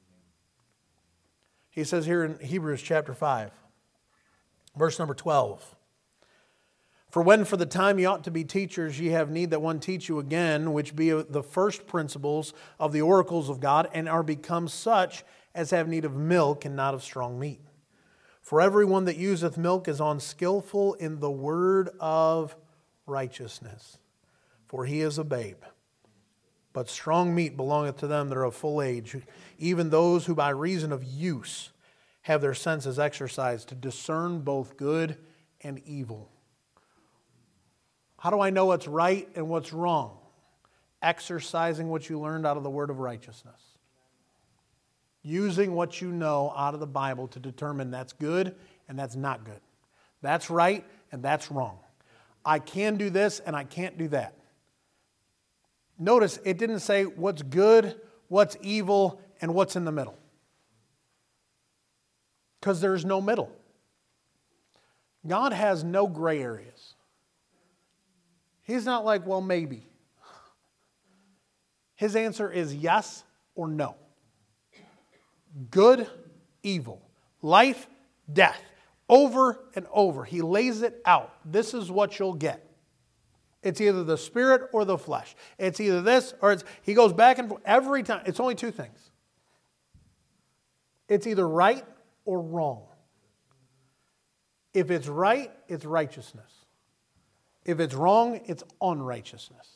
He says here in Hebrews chapter five, verse number twelve, for when for the time ye ought to be teachers, ye have need that one teach you again, which be the first principles of the oracles of God, and are become such as have need of milk and not of strong meat. For everyone that useth milk is unskillful in the word of righteousness, for he is a babe. But strong meat belongeth to them that are of full age, even those who by reason of use have their senses exercised to discern both good and evil. How do I know what's right and what's wrong? Exercising what you learned out of the word of righteousness. Using what you know out of the Bible to determine that's good and that's not good. That's right and that's wrong. I can do this and I can't do that. Notice it didn't say what's good, what's evil, and what's in the middle. Because there's no middle. God has no gray areas. He's not like, well, maybe. His answer is yes or no. Good, evil. Life, death. Over and over. He lays it out. This is what you'll get. It's either the spirit or the flesh. It's either this or it's... He goes back and forth every time. It's only two things. It's either right or wrong. If it's right, it's righteousness. If it's wrong, it's unrighteousness.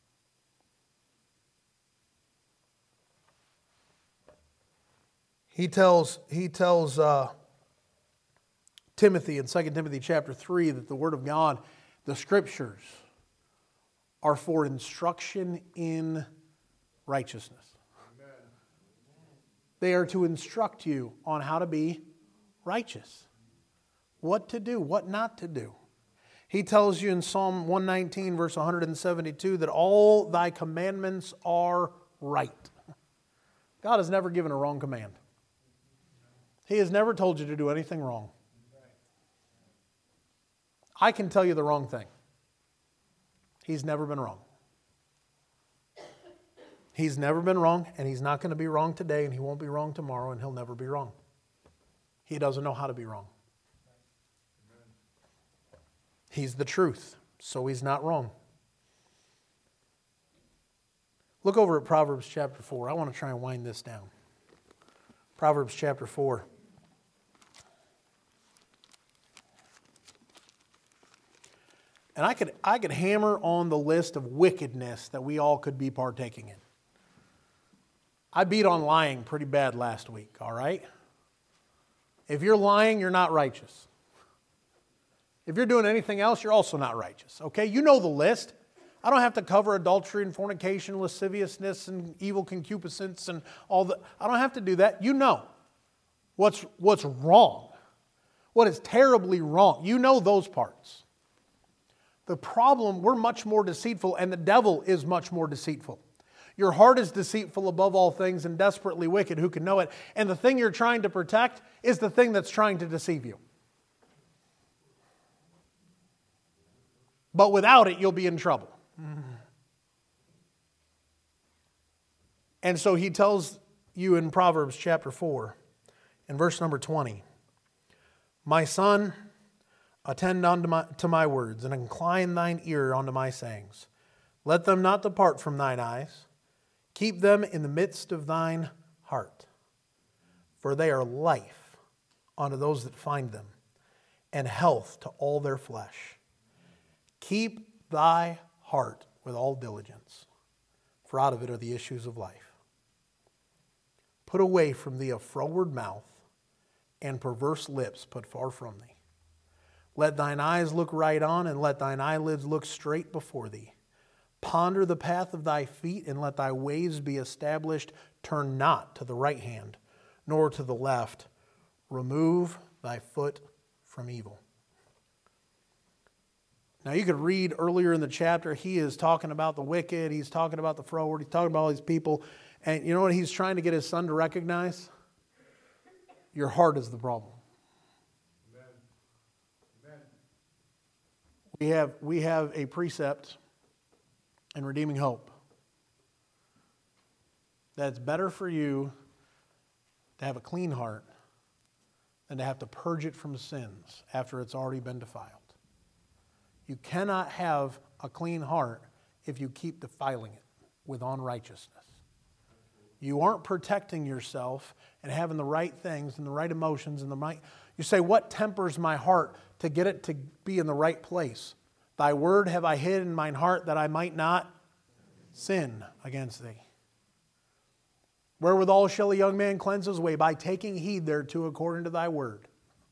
He tells, he tells uh, Timothy in Second Timothy chapter three that the Word of God, the Scriptures, are for instruction in righteousness. Amen. They are to instruct you on how to be righteous. What to do, what not to do. He tells you in Psalm one nineteen, verse one seventy-two, that all thy commandments are right. God has never given a wrong command. He has never told you to do anything wrong. I can tell you the wrong thing. He's never been wrong. He's never been wrong, and He's not going to be wrong today, and He won't be wrong tomorrow, and He'll never be wrong. He doesn't know how to be wrong. He's the truth, so He's not wrong. Look over at Proverbs chapter four. I want to try and wind this down. Proverbs chapter four. And I could, I could hammer on the list of wickedness that we all could be partaking in. I beat on lying pretty bad last week, all right? If you're lying, you're not righteous. If you're doing anything else, you're also not righteous, okay? You know the list. I don't have to cover adultery and fornication, lasciviousness and evil concupiscence and all that. I don't have to do that. You know what's, what's wrong, what is terribly wrong. You know those parts. The problem, we're much more deceitful, and the devil is much more deceitful. Your heart is deceitful above all things and desperately wicked. Who can know it? And the thing you're trying to protect is the thing that's trying to deceive you. But without it, you'll be in trouble. And so he tells you in Proverbs chapter four, in verse number twenty, my son, attend unto my, to my words, and incline thine ear unto my sayings. Let them not depart from thine eyes. Keep them in the midst of thine heart. For they are life unto those that find them, and health to all their flesh. Keep thy heart with all diligence, for out of it are the issues of life. Put away from thee a froward mouth, and perverse lips put far from thee. Let thine eyes look right on, and let thine eyelids look straight before thee. Ponder the path of thy feet, and let thy ways be established. Turn not to the right hand, nor to the left. Remove thy foot from evil. Now you could read earlier in the chapter, he is talking about the wicked, he's talking about the froward, he's talking about all these people. And you know what he's trying to get his son to recognize? Your heart is the problem. Amen. Amen. We have, we have a precept in Redeeming Hope that it's better for you to have a clean heart than to have to purge it from sins after it's already been defiled. You cannot have a clean heart if you keep defiling it with unrighteousness. You aren't protecting yourself and having the right things and the right emotions and the right. You say, what tempers my heart to get it to be in the right place? Thy word have I hid in mine heart that I might not sin against thee. Wherewithal shall a young man cleanse his way? By taking heed thereto according to thy word.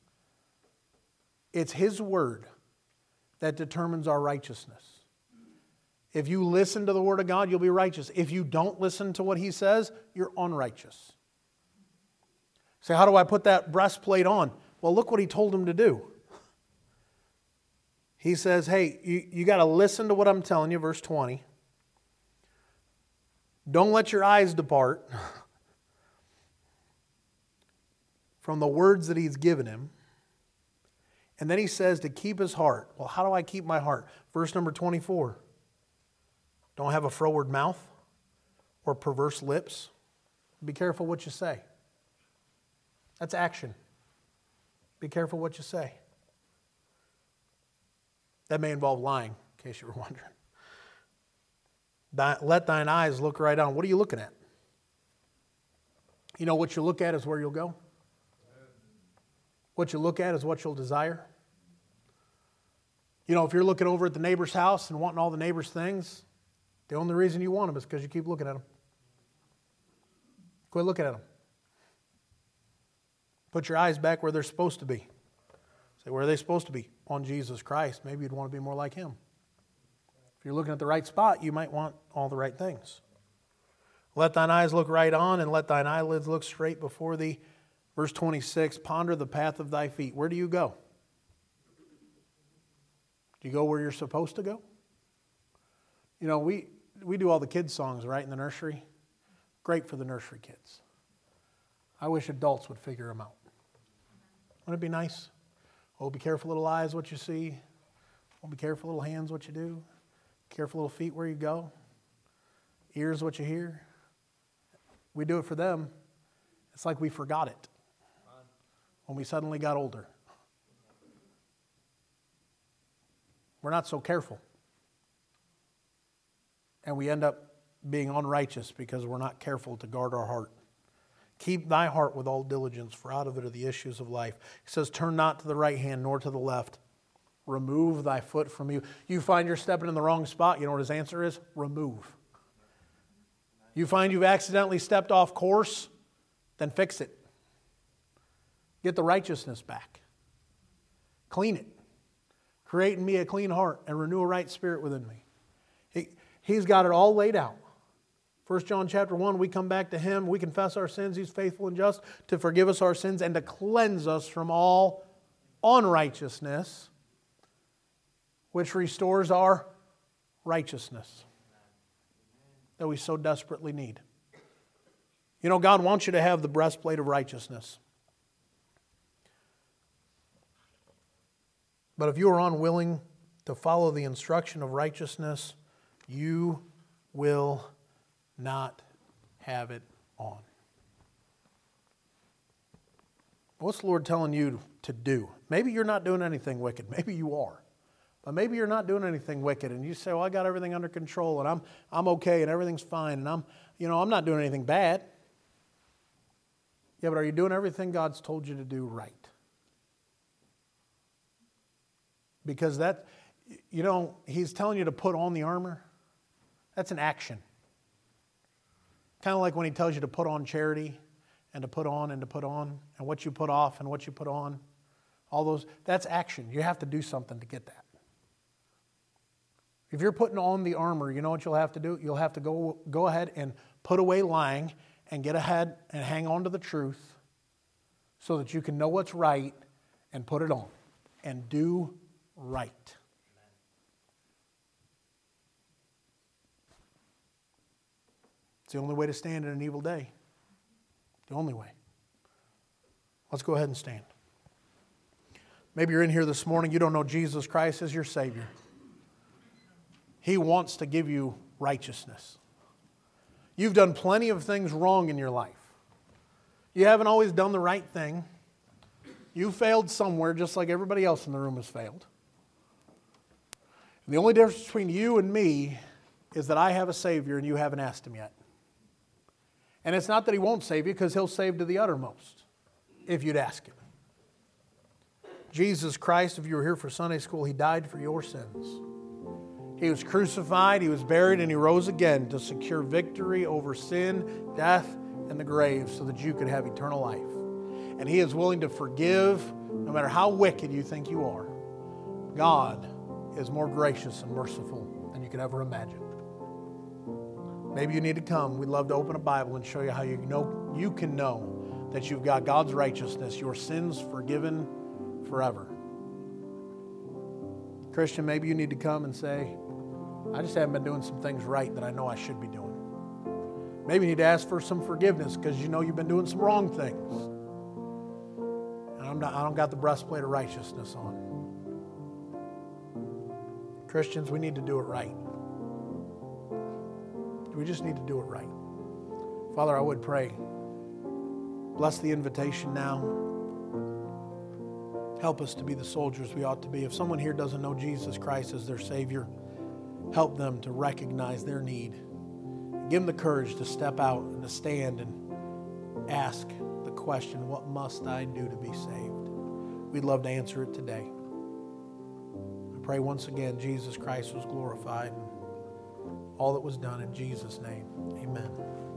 It's his word that determines our righteousness. If you listen to the word of God, you'll be righteous. If you don't listen to what he says, you're unrighteous. Say, how do I put that breastplate on? Well, look what he told him to do. He says, hey, you, you got to listen to what I'm telling you, verse twenty. Don't let your eyes depart from the words that he's given him. And then he says to keep his heart. Well, how do I keep my heart? Verse number twenty-four. Don't have a froward mouth or perverse lips. Be careful what you say. That's action. Be careful what you say. That may involve lying, in case you were wondering. Let thine eyes look right on. What are you looking at? You know, what you look at is where you'll go. What you look at is what you'll desire. You know, if you're looking over at the neighbor's house and wanting all the neighbor's things, the only reason you want them is because you keep looking at them. Quit looking at them. Put your eyes back where they're supposed to be. Say, where are they supposed to be? On Jesus Christ. Maybe you'd want to be more like him. If you're looking at the right spot, you might want all the right things. Let thine eyes look right on, and let thine eyelids look straight before thee. Verse twenty-six, ponder the path of thy feet. Where do you go? Do you go where you're supposed to go? You know, we, we do all the kids' songs, right, in the nursery. Great for the nursery kids. I wish adults would figure them out. Wouldn't it be nice? Oh, be careful, little eyes, what you see. Oh, be careful, little hands, what you do. Careful, little feet, where you go. Ears, what you hear. We do it for them. It's like we forgot it when we suddenly got older. We're not so careful. And we end up being unrighteous because we're not careful to guard our heart. Keep thy heart with all diligence, for out of it are the issues of life. He says, turn not to the right hand nor to the left. Remove thy foot from you. You find you're stepping in the wrong spot. You know what his answer is? Remove. You find you've accidentally stepped off course, then fix it. Get the righteousness back. Clean it. Create in me a clean heart and renew a right spirit within me. He, he's got it all laid out. First John chapter one, we come back to him. We confess our sins. He's faithful and just to forgive us our sins and to cleanse us from all unrighteousness, which restores our righteousness that we so desperately need. You know, God wants you to have the breastplate of righteousness. But if you are unwilling to follow the instruction of righteousness, you will not have it on. What's the Lord telling you to do? Maybe you're not doing anything wicked. Maybe you are. But maybe you're not doing anything wicked and you say, well, I got everything under control and I'm I'm okay and everything's fine and I'm, you know, I'm not doing anything bad. Yeah, but are you doing everything God's told you to do right? Because that, you know, he's telling you to put on the armor. That's an action. Kind of like when he tells you to put on charity and to put on and to put on and what you put off and what you put on. All those, that's action. You have to do something to get that. If you're putting on the armor, you know what you'll have to do? You'll have to go, go ahead and put away lying and get ahead and hang on to the truth so that you can know what's right and put it on and do right. It's the only way to stand in an evil day. The only way. Let's go ahead and stand. Maybe you're in here this morning, you don't know Jesus Christ as your Savior. He wants to give you righteousness. You've done plenty of things wrong in your life. You haven't always done the right thing. You failed somewhere just like everybody else in the room has failed. And the only difference between you and me is that I have a Savior and you haven't asked Him yet. And it's not that He won't save you, because He'll save to the uttermost if you'd ask Him. Jesus Christ, if you were here for Sunday school, He died for your sins. He was crucified, He was buried, and He rose again to secure victory over sin, death, and the grave so that you could have eternal life. And He is willing to forgive no matter how wicked you think you are. God is more gracious and merciful than you could ever imagine. Maybe you need to come. We'd love to open a Bible and show you how you know you can know that you've got God's righteousness, your sins forgiven forever. Christian, maybe you need to come and say, I just haven't been doing some things right that I know I should be doing. Maybe you need to ask for some forgiveness because you know you've been doing some wrong things. And I'm not, I don't got the breastplate of righteousness on. Christians, we need to do it right. We just need to do it right. Father, I would pray. Bless the invitation now. Help us to be the soldiers we ought to be. If someone here doesn't know Jesus Christ as their Savior, help them to recognize their need. Give them the courage to step out and to stand and ask the question, what must I do to be saved? We'd love to answer it today. I pray once again Jesus Christ was glorified and all that was done in Jesus' name. Amen.